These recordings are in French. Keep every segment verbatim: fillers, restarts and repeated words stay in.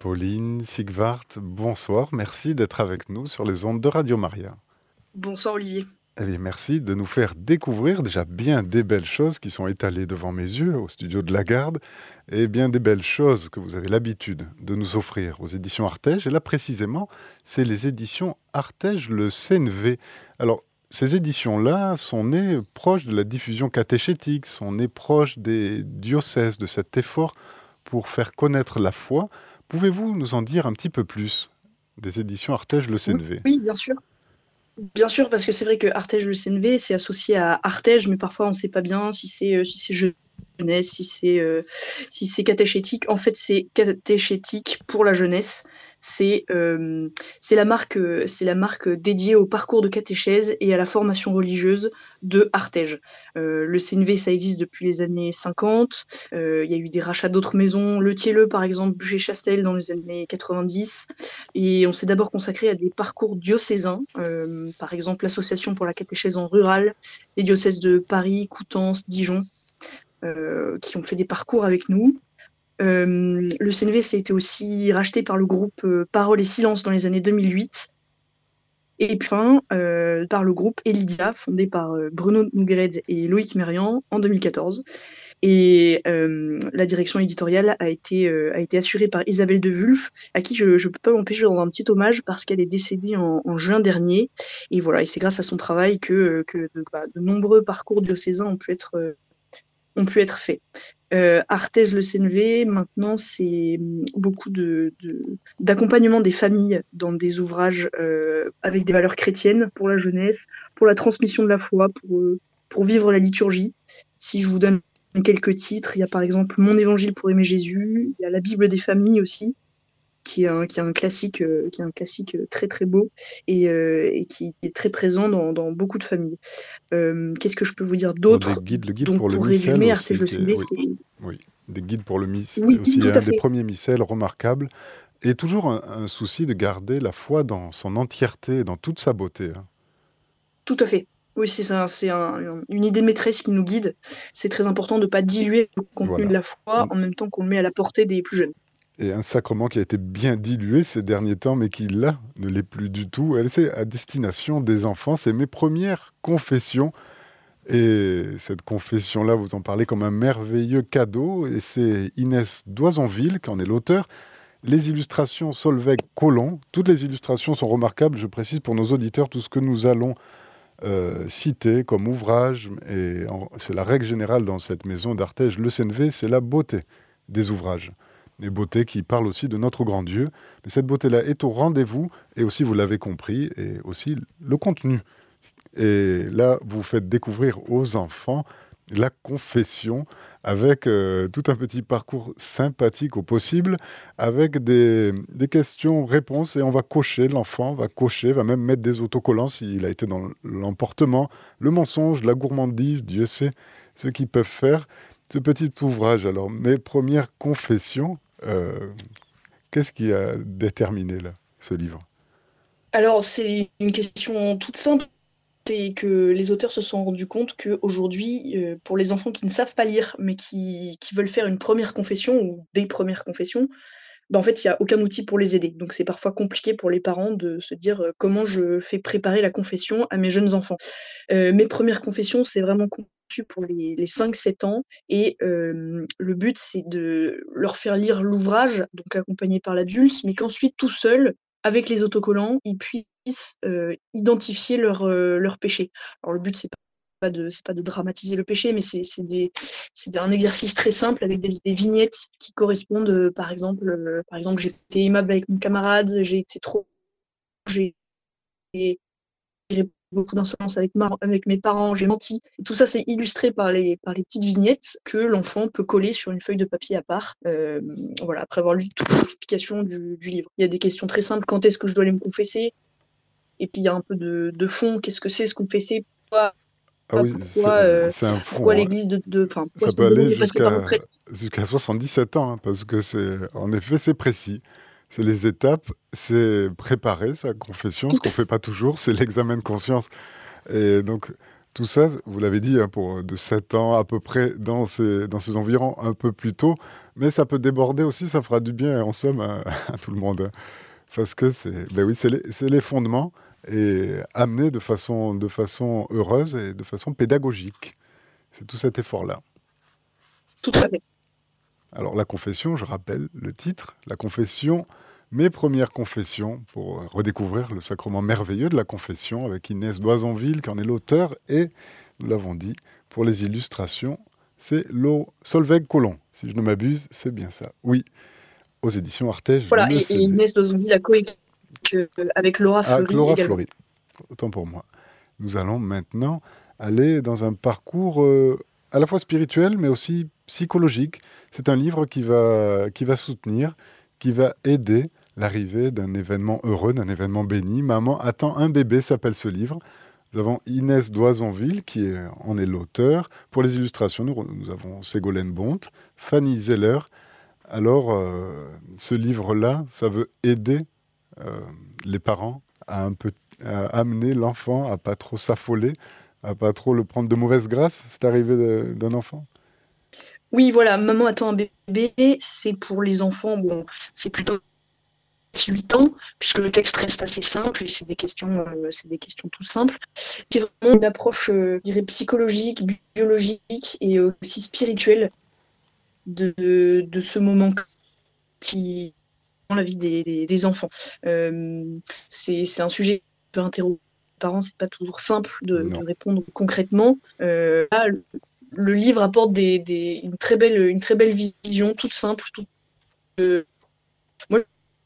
Pauline Sigvart, bonsoir, merci d'être avec nous sur les ondes de Radio Maria. Bonsoir Olivier. Eh bien, merci de nous faire découvrir déjà bien des belles choses qui sont étalées devant mes yeux au studio de la Garde et bien des belles choses que vous avez l'habitude de nous offrir aux éditions Artege. Et là, précisément, c'est les éditions Artege, le C N V. Alors, ces éditions-là sont nées proches de la diffusion catéchétique, sont nées proches des diocèses, de cet effort pour faire connaître la foi. Pouvez-vous nous en dire un petit peu plus des éditions Artege, le C N V ? Oui, bien sûr. Bien sûr, parce que c'est vrai que Artege, le C N V, c'est associé à Artege, mais parfois on ne sait pas bien si c'est, euh, si c'est jeunesse, si c'est, euh, si c'est catéchétique. En fait, c'est catéchétique pour la jeunesse. C'est, euh, c'est, la marque, c'est la marque dédiée au parcours de catéchèse et à la formation religieuse de Artege. Euh, le C N V, ça existe depuis les années cinquante. Euh, il y a eu des rachats d'autres maisons, Le Thielleux par exemple, Buchet-Chastel dans les années quatre-vingt-dix. Et on s'est d'abord consacré à des parcours diocésains, euh, par exemple l'Association pour la catéchèse en rural, les diocèses de Paris, Coutances, Dijon, euh, qui ont fait des parcours avec nous. Euh, le C N V, ça a été aussi racheté par le groupe euh, Parole et Silence dans les années deux mille huit. Et puis enfin, euh, par le groupe Elidia, fondé par euh, Bruno Nougred et Loïc Mérian en deux mille quatorze. Et euh, la direction éditoriale a été, euh, a été assurée par Isabelle de Wulf, à qui je ne peux pas m'empêcher de rendre un petit hommage parce qu'elle est décédée en, en juin dernier. Et voilà, et c'est grâce à son travail que, que de, bah, de nombreux parcours diocésains ont pu être, euh, ont pu être faits. Euh, Artege, le C N V, maintenant, c'est beaucoup de, de, d'accompagnement des familles dans des ouvrages euh, avec des valeurs chrétiennes pour la jeunesse, pour la transmission de la foi, pour, pour vivre la liturgie. Si je vous donne quelques titres, il y a par exemple Mon Évangile pour aimer Jésus, il y a la Bible des familles aussi, qui est un, qui est un classique, euh, qui est un classique très très beau et, euh, et qui est très présent dans, dans beaucoup de familles. Euh, qu'est-ce que je peux vous dire d'autre ? Des guides, le guide Donc pour le pour missel résumer, aussi. Artege le Qui C N est, V, oui, c'est... oui, des guides pour le missel, Oui, aussi tout un à des fait. premiers missels remarquables. Et toujours un, un souci de garder la foi dans son entièreté, dans toute sa beauté. Hein. Tout à fait. Oui, c'est ça, c'est un, une idée maîtresse qui nous guide. C'est très important de ne pas diluer le contenu Voilà. de la foi en même temps qu'on le met à la portée des plus jeunes. Et un sacrement qui a été bien dilué ces derniers temps, mais qui, là, ne l'est plus du tout. Elle, c'est à destination des enfants. C'est mes premières confessions. Et cette confession-là, vous en parlez comme un merveilleux cadeau. Et c'est Inès Doisonville qui en est l'auteur. Les illustrations Solveig Collomb. Toutes les illustrations sont remarquables, je précise pour nos auditeurs, tout ce que nous allons euh, citer comme ouvrage. Et en, c'est la règle générale dans cette maison d'Artege. Le C N V, c'est la beauté des ouvrages. Et beauté qui parle aussi de notre grand Dieu. Mais cette beauté-là est au rendez-vous, et aussi, vous l'avez compris, et aussi le contenu. Et là, vous faites découvrir aux enfants la confession, avec euh, tout un petit parcours sympathique au possible, avec des, des questions-réponses, et on va cocher, l'enfant va cocher, va même mettre des autocollants s'il a été dans l'emportement, le mensonge, la gourmandise, Dieu sait ce qu'ils peuvent faire. Ce petit ouvrage, alors, mes premières confessions, Euh, qu'est-ce qui a déterminé là, ce livre ? Alors, c'est une question toute simple, c'est que les auteurs se sont rendus compte qu'aujourd'hui, euh, pour les enfants qui ne savent pas lire, mais qui, qui veulent faire une première confession ou des premières confessions, ben en fait, il n'y a aucun outil pour les aider. Donc, c'est parfois compliqué pour les parents de se dire euh, comment je fais préparer la confession à mes jeunes enfants. Euh, mes premières confessions, c'est vraiment conçu pour les, les cinq sept ans. Et euh, le but, c'est de leur faire lire l'ouvrage, donc accompagné par l'adulte, mais qu'ensuite, tout seul, avec les autocollants, ils puissent euh, identifier leur, euh, leur péché. Alors, le but, c'est pas de, c'est pas de dramatiser le péché, mais c'est, c'est, des, c'est un exercice très simple avec des, des vignettes qui correspondent, euh, par exemple, euh, par exemple, j'ai été aimable avec mon camarade, j'ai été trop, j'ai j'ai beaucoup d'insolence avec, ma, avec mes parents, j'ai menti. Et tout ça, c'est illustré par les, par les petites vignettes que l'enfant peut coller sur une feuille de papier à part, euh, voilà, après avoir lu toute l'explication du, du livre. Il y a des questions très simples, quand est-ce que je dois aller me confesser ? Et puis il y a un peu de, de fond, qu'est-ce que c'est se confesser ? Pourquoi, Ah oui, c'est, pourquoi, euh, c'est un pourquoi fond. Hein. l'église de, de, enfin, pourquoi Ça est-ce qu'on peut demande aller de passer par un jusqu'à, prêtre ? jusqu'à soixante-dix-sept ans, hein, parce que c'est, en effet, c'est précis. C'est les étapes, c'est préparer sa confession, ce qu'on ne fait pas toujours, c'est l'examen de conscience. Et donc, Tout ça, vous l'avez dit, hein, pour de sept ans à peu près, dans ces, dans ces environs, un peu plus tôt. Mais ça peut déborder aussi, ça fera du bien, en somme, à, à tout le monde. Hein. Parce que c'est, ben oui, c'est les, c'est les fondements et amenés de façon, de façon heureuse et de façon pédagogique. C'est tout cet effort-là. Tout à fait. Alors la confession, je rappelle le titre, la confession, mes premières confessions, pour redécouvrir le sacrement merveilleux de la confession avec Inès Doisonville, qui en est l'auteur, et, nous l'avons dit, pour les illustrations, c'est Lo Solveig Collomb. Si je ne m'abuse, c'est bien ça. Oui, aux éditions Artege. Voilà, le et, et Inès Doisonville a coécrit euh, avec Laura Ah, Fleury Laura également. Fleury, autant pour moi. Nous allons maintenant aller dans un parcours euh, à la fois spirituel, mais aussi psychologique. C'est un livre qui va, qui va soutenir, qui va aider l'arrivée d'un événement heureux, d'un événement béni. Maman attend un bébé, s'appelle ce livre. Nous avons Inès Doisonville, qui est, en est l'auteur. Pour les illustrations, nous, nous avons Ségolène Bonte, Fanny Zeller. Alors, euh, ce livre-là, ça veut aider euh, les parents à, un peu, à amener l'enfant à pas trop s'affoler, à pas trop le prendre de mauvaise grâce, c'est arrivé de, d'un enfant. Oui, voilà, Maman attend un bébé, c'est pour les enfants, bon, c'est plutôt huit ans, puisque le texte reste assez simple et c'est des questions, euh, c'est des questions tout simples. C'est vraiment une approche, euh, je dirais, psychologique, biologique et aussi spirituelle de, de, de ce moment qui dans la vie des, des, des enfants. Euh, c'est, c'est un sujet qui peut interroger les parents, c'est pas toujours simple de, de répondre concrètement. Euh, là, le, le livre apporte des, des, une, très belle, une très belle vision, toute simple, toute, euh, moi,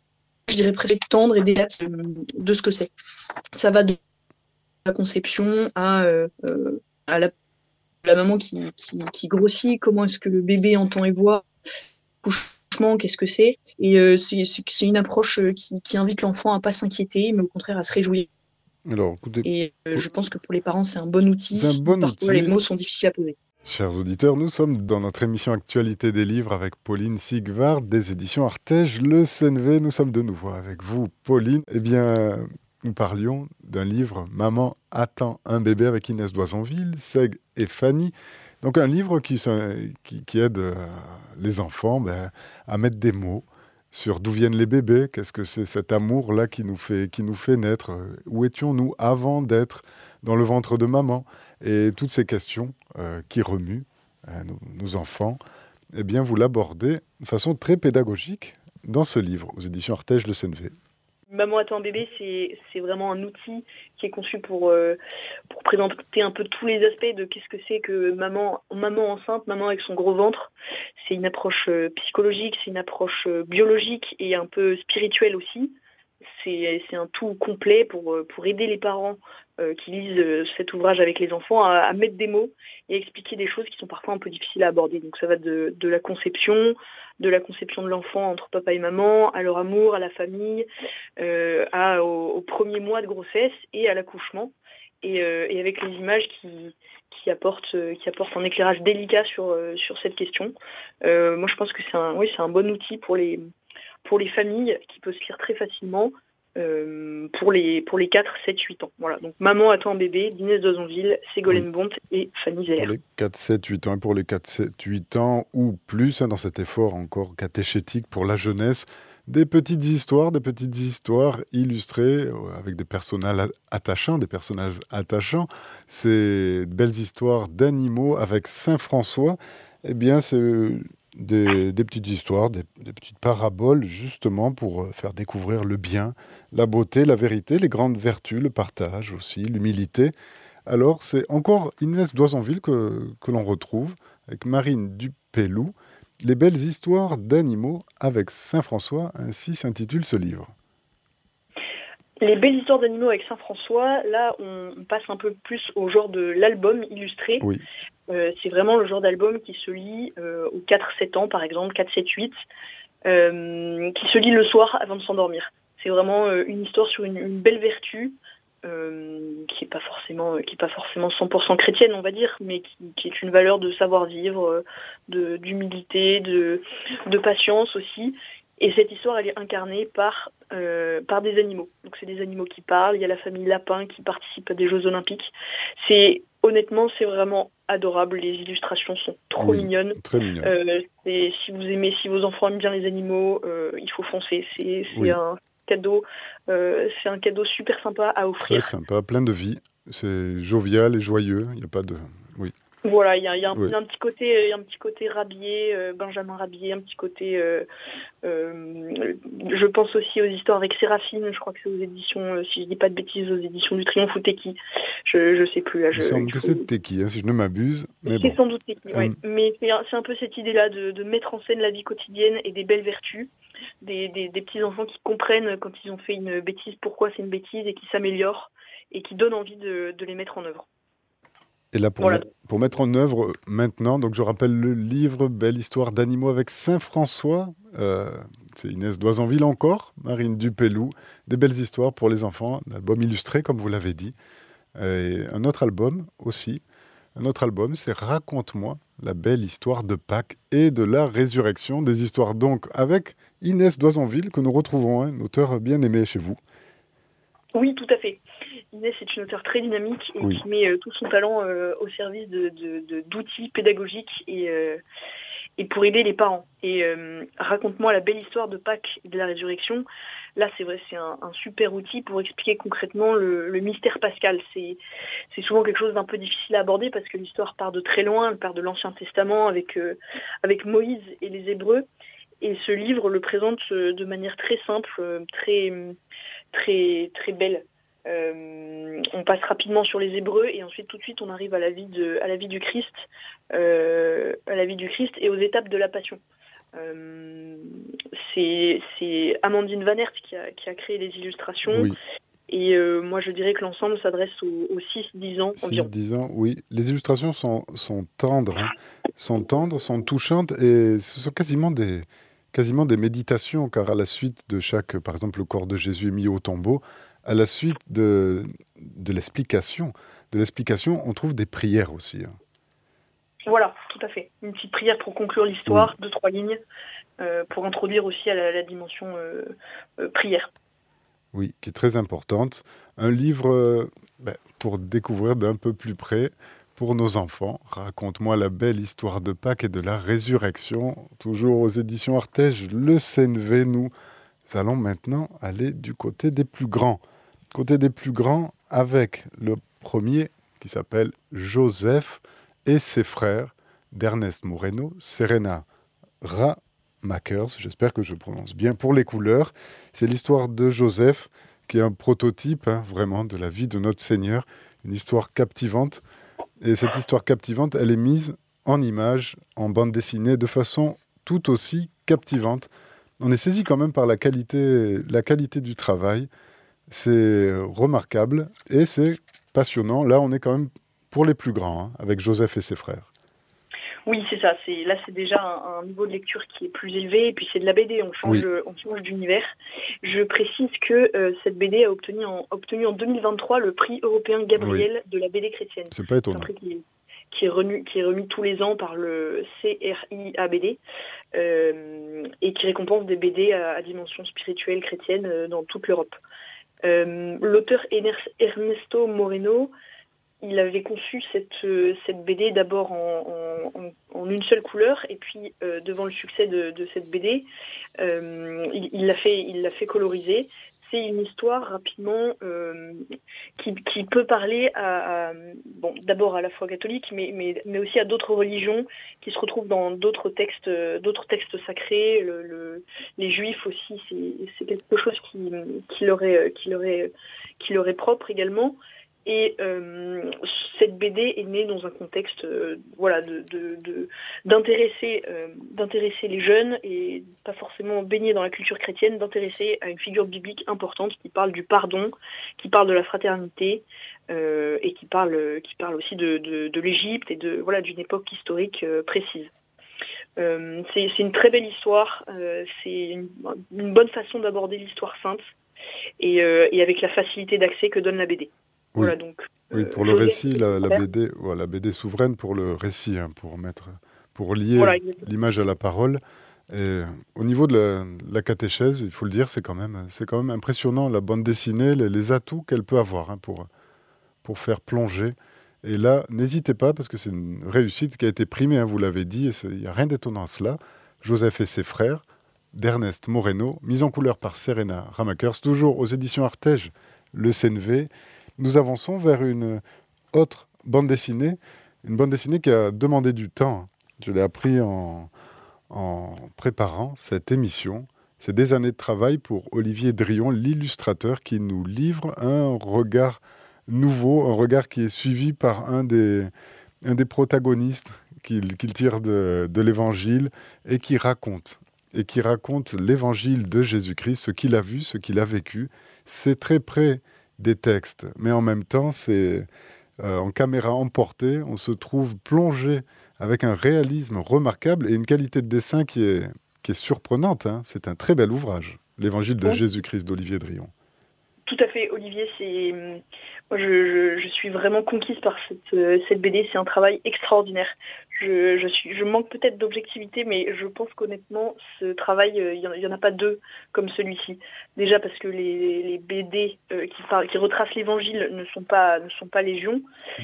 je dirais presque tendre et délicate de ce que c'est. Ça va de la conception à, euh, à la, la maman qui, qui, qui grossit, comment est-ce que le bébé entend et voit, couchement, qu'est-ce que c'est. Et euh, c'est, c'est, c'est une approche qui, qui invite l'enfant à pas s'inquiéter, mais au contraire à se réjouir. Alors, écoutez, et euh, pour... je pense que pour les parents, c'est un bon outil. C'est un bon Parfois, outil. les mots sont difficiles à poser. Chers auditeurs, nous sommes dans notre émission Actualité des livres avec Pauline Sigvard des éditions Artege Le Sennevé. Nous sommes de nouveau avec vous, Pauline. Eh bien, nous parlions d'un livre « Maman attend un bébé » avec Inès Doisonville, Seg et Fanny. Donc un livre qui, qui, qui aide euh, les enfants ben, à mettre des mots sur d'où viennent les bébés, qu'est-ce que c'est cet amour-là qui nous fait, qui nous fait naître, où étions-nous avant d'être dans le ventre de maman, et toutes ces questions euh, qui remuent euh, nos, nos enfants, eh bien vous l'abordez de façon très pédagogique dans ce livre, aux éditions Artege Le Sennevé. Maman attend un bébé, c'est, c'est vraiment un outil qui est conçu pour, euh, pour présenter un peu tous les aspects de qu'est-ce que c'est que maman, maman enceinte, maman avec son gros ventre. C'est une approche euh, psychologique, c'est une approche euh, biologique et un peu spirituelle aussi. C'est, c'est un tout complet pour, pour aider les parents euh, qui lisent euh, cet ouvrage avec les enfants à, à mettre des mots et à expliquer des choses qui sont parfois un peu difficiles à aborder. Donc ça va de, de la conception, de la conception de l'enfant entre papa et maman, à leur amour, à la famille, euh, à, au, au premier mois de grossesse et à l'accouchement. Et, euh, et avec les images qui, qui, apportent, qui apportent un éclairage délicat sur, sur cette question. Euh, moi je pense que c'est un, oui, c'est un bon outil pour les... pour les familles, qui peut se lire très facilement euh, pour, les, pour les quatre, sept, huit ans. Voilà. Donc Maman attend un bébé, d'Inès Doisonville, Ségolène oui. Bonte et Fanny Zeller. Pour les quatre, sept, huit ans, et pour les quatre, sept, huit ans ou plus, hein, dans cet effort encore catéchétique pour la jeunesse, des petites histoires, des petites histoires illustrées euh, avec des personnages attachants, des personnages attachants. Ces belles histoires d'animaux avec Saint François, eh bien c'est... Des, des petites histoires, des, des petites paraboles, justement pour faire découvrir le bien, la beauté, la vérité, les grandes vertus, le partage aussi, l'humilité. Alors, c'est encore Inès Doisonville que, que l'on retrouve, avec Marine Dupellou, Les belles histoires d'animaux avec Saint-François, ainsi s'intitule ce livre. Les belles histoires d'animaux avec Saint-François, là, on passe un peu plus au genre de l'album illustré. Oui. Euh, c'est vraiment le genre d'album qui se lit euh, aux quatre sept ans, par exemple, quatre sept huit, euh, qui se lit le soir avant de s'endormir. C'est vraiment euh, une histoire sur une, une belle vertu, euh, qui n'est pas forcément, qui est pas forcément cent pour cent chrétienne, on va dire, mais qui, qui est une valeur de savoir-vivre, de, d'humilité, de, de patience aussi, Et cette histoire, elle est incarnée par, euh, par des animaux. Donc c'est des animaux qui parlent, il y a la famille Lapin qui participe à des Jeux Olympiques. C'est, honnêtement, c'est vraiment adorable, les illustrations sont trop Oui, mignonnes. très mignonne. Euh, et si vous aimez, si vos enfants aiment bien les animaux, euh, il faut foncer. C'est, c'est Oui, un cadeau, euh, c'est un cadeau super sympa à très offrir. sympa, plein de vie. C'est jovial et joyeux. Il n'y a pas de... Oui, Voilà, il y a, il y a un, oui. un petit côté, il y a un petit côté Rabier, euh, Benjamin Rabier, un petit côté. Euh, euh, je pense aussi aux histoires avec Séraphine. Je crois que c'est aux éditions, euh, si je dis pas de bêtises, aux éditions du Triomphe ou Teki. Je je sais plus là. Il me Je, semble il que faut... c'est Teki, hein, si je ne m'abuse. Mais C'est bon. sans doute Teki, ouais. Hum, Mais c'est un, c'est un peu cette idée-là de, de mettre en scène la vie quotidienne et des belles vertus, des, des, des petits enfants qui comprennent quand ils ont fait une bêtise pourquoi c'est une bêtise et qui s'améliorent et qui donnent envie de, de les mettre en œuvre. Et là, pour, Voilà. met- pour mettre en œuvre euh, maintenant, donc je rappelle le livre Belle histoire d'animaux avec Saint-François. Euh, c'est Inès Doisanville encore, Marine Dupellou. Des belles histoires pour les enfants, un album illustré, comme vous l'avez dit. Et un autre album aussi. Un autre album, c'est Raconte-moi la belle histoire de Pâques et de la résurrection. Des histoires donc avec Inès Doisanville, que nous retrouvons, hein, une auteure bien aimée chez vous. Oui, tout à fait. Inès est une auteure très dynamique et Oui, qui met euh, tout son talent euh, au service de, de- de- d'outils pédagogiques et, euh, et pour aider les parents. Et euh, raconte-moi la belle histoire de Pâques et de la résurrection. Là, c'est vrai, c'est un, un super outil pour expliquer concrètement le, le mystère pascal. C'est, c'est souvent quelque chose d'un peu difficile à aborder parce que l'histoire part de très loin, elle part de l'Ancien Testament avec, euh, avec Moïse et les Hébreux. Et ce livre le présente euh, de manière très simple, euh, très, très, très belle. Euh, on passe rapidement sur les Hébreux et ensuite tout de suite on arrive à la vie de, à la vie du Christ, euh, à la vie du Christ et aux étapes de la Passion. Euh, c'est, c'est Amandine Van Herth qui a, qui a créé les illustrations oui. et euh, moi je dirais que l'ensemble s'adresse aux, aux six dix ans six environ. dix ans, oui. Les illustrations sont, sont tendres, hein. Sont tendres, sont touchantes et ce sont quasiment des, quasiment des méditations, car à la suite de chaque, par exemple, le corps de Jésus est mis au tombeau, à la suite de, de l'explication, de l'explication, on trouve des prières aussi, hein. Voilà, tout à fait. Une petite prière pour conclure Oui, l'histoire, deux, trois lignes, euh, pour introduire aussi à la, la dimension euh, euh, prière. oui, qui est très importante. Un livre euh, ben, pour découvrir d'un peu plus près pour nos enfants. Raconte-moi la belle histoire de Pâques et de la résurrection. Toujours aux éditions Artege, le C N V. Nous allons maintenant aller du côté des plus grands. Côté des plus grands avec le premier qui s'appelle Joseph et ses frères d'Ernest Moreno, Serena Ramakers, j'espère que je prononce bien, pour les couleurs. C'est l'histoire de Joseph, qui est un prototype, hein, vraiment, de la vie de notre Seigneur. Une histoire captivante. Et cette histoire captivante, elle est mise en images, en bande dessinée, de façon tout aussi captivante. On est saisi quand même par la qualité, la qualité du travail. C'est remarquable et c'est passionnant. Là, on est quand même pour les plus grands, hein, avec Joseph et ses frères. Oui, c'est ça. C'est, là, c'est déjà un, un niveau de lecture qui est plus élevé. Et puis, c'est de la B D. On change, Oui, de- on change d'univers. Je précise que euh, cette B D a obtenu en, obtenu en deux mille vingt-trois le prix européen oui, Gabriel de la B D chrétienne. c'est pas C'est un étonnant. prix qui est, qui est, remis, qui est remis tous les ans par le C R I A B D euh, et qui récompense des B D à, à dimension spirituelle chrétienne euh, dans toute l'Europe. Euh, l'auteur Ener- Ernesto Moreno, il avait conçu cette, euh, cette B D d'abord en, en- en- en une seule couleur, et puis euh, devant le succès de, de cette B D, euh, il, il l'a fait, il l'a fait coloriser. C'est une histoire rapidement euh, qui, qui peut parler à, à- bon, d'abord à la foi catholique, mais, mais, mais aussi à d'autres religions qui se retrouvent dans d'autres textes, euh, d'autres textes sacrés. Le, le- les Juifs aussi, c'est, c'est quelque chose qui, qui, leur est, qui, leur est, qui leur est propre également. Et euh, cette B D est née dans un contexte euh, voilà, de, de, de, d'intéresser, euh, d'intéresser les jeunes, et pas forcément baignés dans la culture chrétienne, d'intéresser à une figure biblique importante qui parle du pardon, qui parle de la fraternité, euh, et qui parle, qui parle aussi de, de, de l'Égypte et de, voilà, d'une époque historique euh, précise. Euh, c'est, c'est une très belle histoire, euh, c'est une, une bonne façon d'aborder l'histoire sainte, et, euh, et avec la facilité d'accès que donne la B D. Oui, Voilà, donc, oui, euh, pour le Joseph récit, et la, ses la frères. B D, voilà, la B D souveraine pour le récit, hein, pour mettre, pour lier Voilà, exactement. l'image à la parole. Et au niveau de la, de la catéchèse, il faut le dire, c'est quand même, c'est quand même impressionnant la bande dessinée, les, les atouts qu'elle peut avoir hein, pour, pour faire plonger. Et là, n'hésitez pas, parce que c'est une réussite qui a été primée, hein, vous l'avez dit, et il n'y a rien d'étonnant à cela. Joseph et ses frères, d'Ernest Moreno, mise en couleur par Serena Ramakers, toujours aux éditions Artege, le C N V. Nous avançons vers une autre bande dessinée, une bande dessinée qui a demandé du temps. Je l'ai appris en... en préparant cette émission. C'est des années de travail pour Olivier Drion, l'illustrateur, qui nous livre un regard nouveau, un regard qui est suivi par un des, un des protagonistes qu'il, qu'il tire de, de l'Évangile et qui raconte, et qui raconte l'Évangile de Jésus-Christ, ce qu'il a vu, ce qu'il a vécu. C'est très près des textes, mais en même temps, c'est euh, en caméra emportée, on se trouve plongé avec un réalisme remarquable et une qualité de dessin qui est, qui est surprenante. Hein. C'est un très bel ouvrage, l'Évangile de oui. Jésus-Christ d'Olivier Drion. Tout à fait, Olivier, c'est... Moi, je, je, je suis vraiment conquise par cette, cette B D, c'est un travail extraordinaire. Je, je, suis, je manque peut-être d'objectivité, mais je pense qu'honnêtement, ce travail, il n'y en, en a pas deux comme celui-ci. Déjà parce que les, les B D euh, qui, parlent, qui retracent l'Évangile ne sont pas, ne sont pas légion.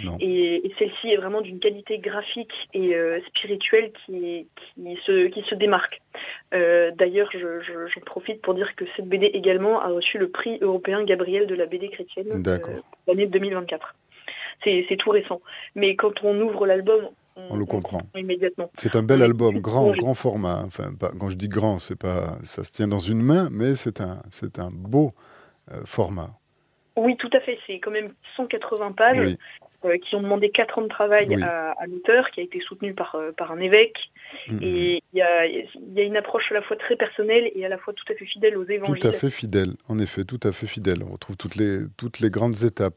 Et, et celle-ci est vraiment d'une qualité graphique et euh, spirituelle qui, qui, se, qui se démarque. Euh, d'ailleurs, je, je, j'en profite pour dire que cette B D également a reçu le prix européen Gabriel de la B D chrétienne euh, l'année deux mille vingt-quatre. C'est, c'est tout récent. Mais quand on ouvre l'album, on, on le comprend immédiatement. C'est un bel album, grand, grand format. Enfin, pas, quand je dis grand, c'est pas, ça se tient dans une main, mais c'est un, c'est un beau euh, format. Oui, tout à fait. C'est quand même cent quatre-vingts pages oui. euh, qui ont demandé quatre ans de travail oui. à, à l'auteur, qui a été soutenu par, euh, par un évêque. Mmh. Et il y a, y a une approche à la fois très personnelle et à la fois tout à fait fidèle aux évangiles. Tout à fait fidèle, en effet, tout à fait fidèle. On retrouve toutes les, toutes les grandes étapes.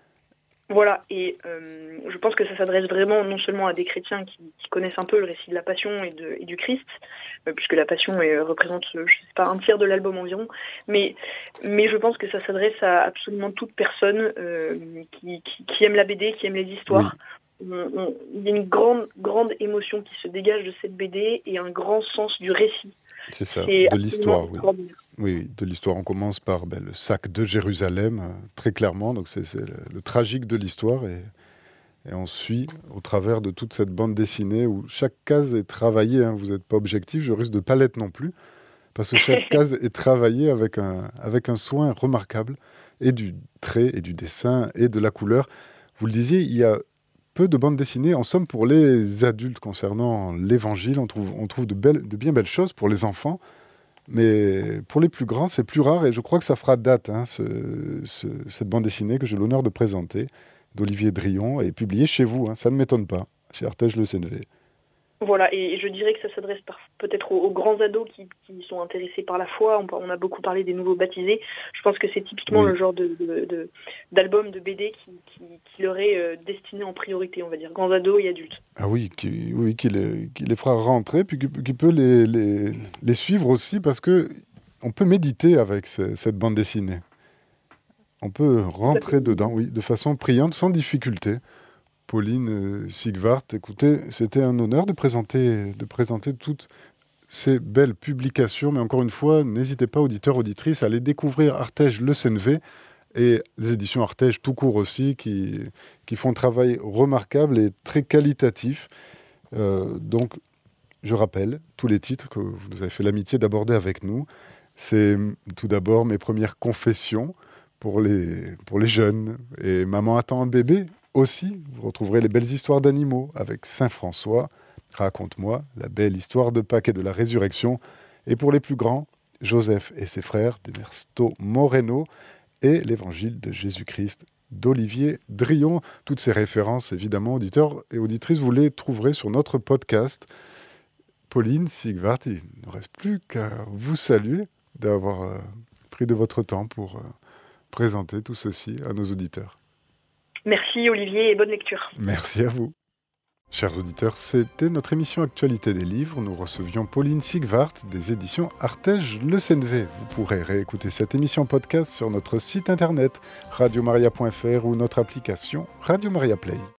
Voilà, et euh, je pense que ça s'adresse vraiment non seulement à des chrétiens qui, qui connaissent un peu le récit de la Passion et, de, et du Christ, euh, puisque la Passion est, représente, je sais pas, un tiers de l'album environ, mais, mais je pense que ça s'adresse à absolument toute personne euh, qui, qui, qui aime la B D, qui aime les histoires. Oui. On, on, il y a une grande, grande émotion qui se dégage de cette B D et un grand sens du récit. C'est ça, c'est de l'histoire, oui. Oui, de l'histoire. On commence par ben, le sac de Jérusalem, euh, très clairement. Donc c'est, c'est le, le tragique de l'histoire. Et, et on suit au travers de toute cette bande dessinée où chaque case est travaillée. Hein, vous n'êtes pas objectif, je risque de pas l'être non plus. Parce que chaque case est travaillée avec un, avec un soin remarquable. Et du trait, et du dessin, et de la couleur. Vous le disiez, il y a peu de bandes dessinées, en somme, pour les adultes concernant l'Évangile. On trouve, on trouve de, belles, de bien belles choses pour les enfants, mais pour les plus grands, c'est plus rare, et je crois que ça fera date, hein, ce, ce, cette bande dessinée que j'ai l'honneur de présenter, d'Olivier Drion, et publiée chez vous, hein, ça ne m'étonne pas, chez Artege le C N V. Voilà, et je dirais que ça s'adresse par, peut-être aux, aux grands ados qui, qui sont intéressés par la foi. On, on a beaucoup parlé des nouveaux baptisés. Je pense que c'est typiquement oui. le genre de, de, de, d'album, de B D qui, qui, qui leur est euh, destiné en priorité, on va dire, grands ados et adultes. Ah oui, qui, oui, qui, les, qui les fera rentrer, puis qui, qui peut les, les, les suivre aussi, parce qu'on peut méditer avec ce, cette bande dessinée. On peut rentrer dedans, oui, de façon priante, sans difficulté. Pauline Sigvart, écoutez, c'était un honneur de présenter, de présenter toutes ces belles publications, mais encore une fois, n'hésitez pas, auditeurs, auditrices, à aller découvrir Artege le C N V et les éditions Artege tout court aussi, qui, qui font un travail remarquable et très qualitatif. Euh, donc, je rappelle tous les titres que vous avez fait l'amitié d'aborder avec nous. C'est tout d'abord mes premières confessions pour les, pour les jeunes, et Maman attend un bébé. Aussi, vous retrouverez les belles histoires d'animaux avec Saint François, Raconte-moi, la belle histoire de Pâques et de la résurrection. Et pour les plus grands, Joseph et ses frères d'Ernesto Moreno et l'Évangile de Jésus-Christ d'Olivier Drion. Toutes ces références, évidemment, auditeurs et auditrices, vous les trouverez sur notre podcast. Pauline Sigvart, il ne reste plus qu'à vous saluer d'avoir euh, pris de votre temps pour euh, présenter tout ceci à nos auditeurs. Merci Olivier et bonne lecture. Merci à vous. Chers auditeurs, c'était notre émission Actualité des livres. Nous recevions Pauline Sigvart des éditions Artege le C N V. Vous pourrez réécouter cette émission podcast sur notre site internet radio maria point f r ou notre application Radio Maria Play.